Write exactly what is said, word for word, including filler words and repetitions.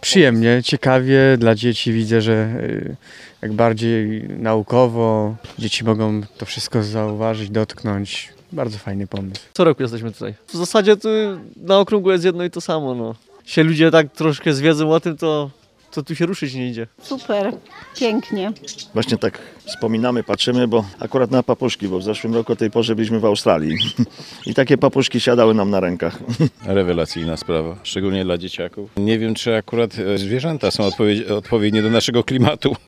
Przyjemnie, ciekawie dla dzieci. Widzę, że y, jak bardziej naukowo dzieci mogą to wszystko zauważyć, dotknąć. Bardzo fajny pomysł. Co roku jesteśmy tutaj. W zasadzie tu na okrągło jest jedno i to samo. No. Się ludzie tak troszkę zwiedzą o tym, to, to tu się ruszyć nie idzie. Super, pięknie. Właśnie tak wspominamy, patrzymy, bo akurat na papuszki, bo w zeszłym roku o tej porze byliśmy w Australii i takie papuszki siadały nam na rękach. Rewelacyjna sprawa, szczególnie dla dzieciaków. Nie wiem, czy akurat zwierzęta są odpowiednie do naszego klimatu.